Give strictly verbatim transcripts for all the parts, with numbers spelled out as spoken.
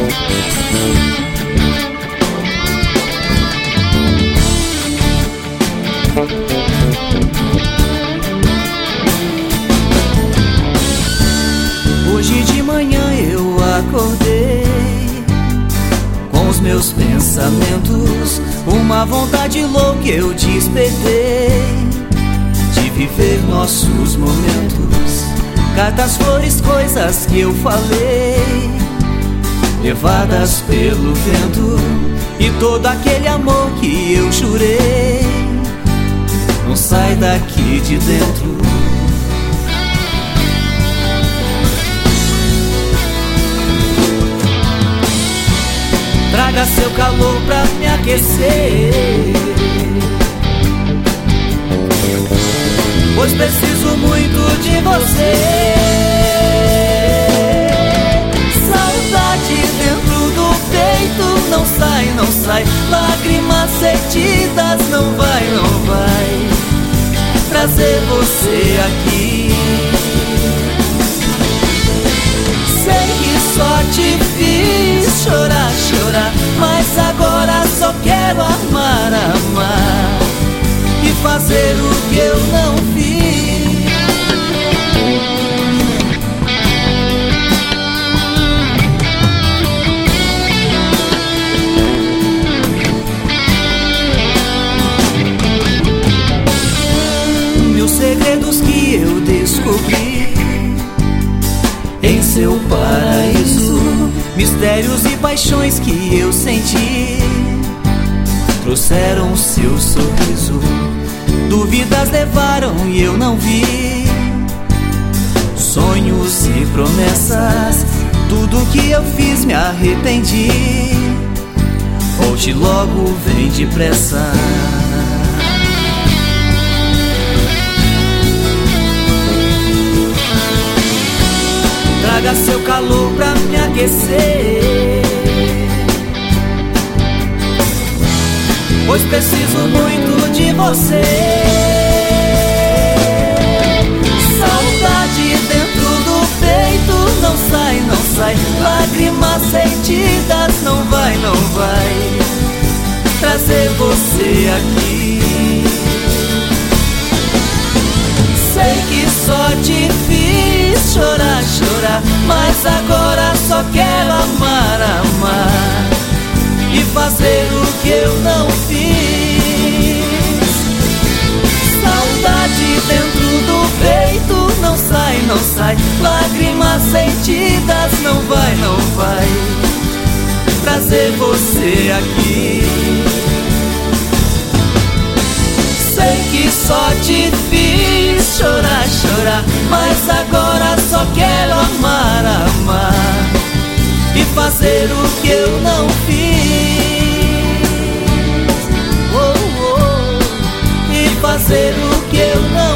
Hoje de manhã eu acordei com os meus pensamentos, uma vontade louca eu despertei de viver nossos momentos. Cartas, flores, coisas que eu falei, levadas pelo vento, e todo aquele amor que eu jurei não sai daqui de dentro. Traga seu calor pra me aquecer, pois preciso muito de você. Saudade dentro do peito, não sai, não sai. Lágrimas sentidas, não vai, não vai trazer você aqui. Sei que só te fiz chorar, chorar, mas agora só quero amar, amar e fazer o que eu não fiz. Mil segredos que eu descobri em seu paraíso, mistérios e paixões que eu senti trouxeram seu sorriso. Dúvidas levaram e eu não vi, sonhos e promessas, tudo que eu fiz me arrependi. Volte logo, vem depressa. Traga seu calor pra me aquecer, pois preciso muito de você. Saudade dentro do peito, não sai, não sai. Lágrimas sentidas, não vai, não vai trazer você aqui. Sei que só te fiz chorar, chorar, mas agora só quero amar, amar e fazer o que eu não fiz. Saudade dentro do peito, não sai, não sai. Lágrimas sentidas, não vai, não vai trazer você aqui. Sei que só te fiz chorar, chorar, mas agora só quero amar, amar e fazer o que eu não fiz. Oh, oh, e fazer o que eu não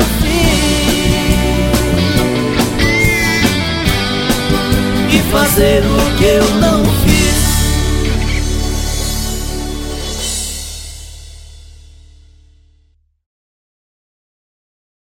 fiz. E fazer o que eu não fiz.